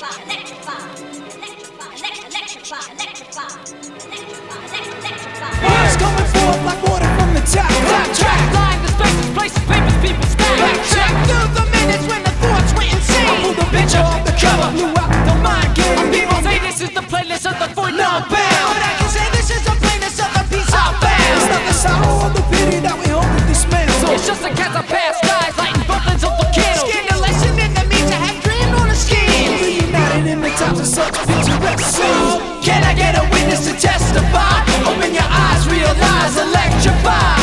Words coming forth like water from the tap. Track line, the spaces, places, papers, people stack. Backtrack through the minutes when the thoughts went insane. I pulled the picture off the cover, blew out the mind game. People say this is the playlist of the void Not now bound, but I can say this is the playlist of the peace I found. It's not the sorrow or the pity that we hope to dismantle. It's just a cast of past skies, lighting buttons of the candle. Skin the lesson in the means to have dreamed on a scheme. Reunited in the times of such picturesque scenes. Can I get a witness to testify? Open your eyes, realize, electrify.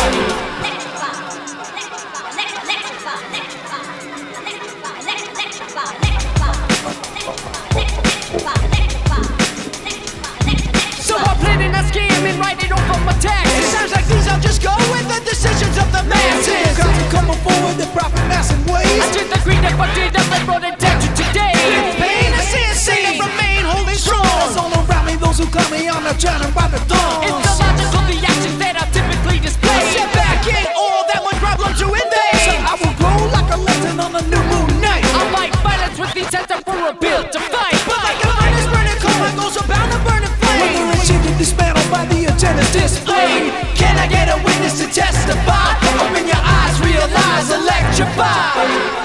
So I'm planning a scheme and write it off of my It taxes. sounds like these are just go with the decisions of the masses. Got to come forward the proper massive ways. I just agreed if I did that, I brought attention today. Pain and sin, sing and remain holding strong. It's all around me, those who call me, I'm not trying by the thorns. It's the logical, the actions that I typically display. Sit back in all that one problem to invade. So I will grow like a legend on a new moon night. I like violence with the sense that we're built to fight. But like a furnace burning coal, my goals are bound to burn in flame. Whether achieved or dismantled by the agenda displayed. Can I get a witness to testify? Open your eyes, realize, electrify.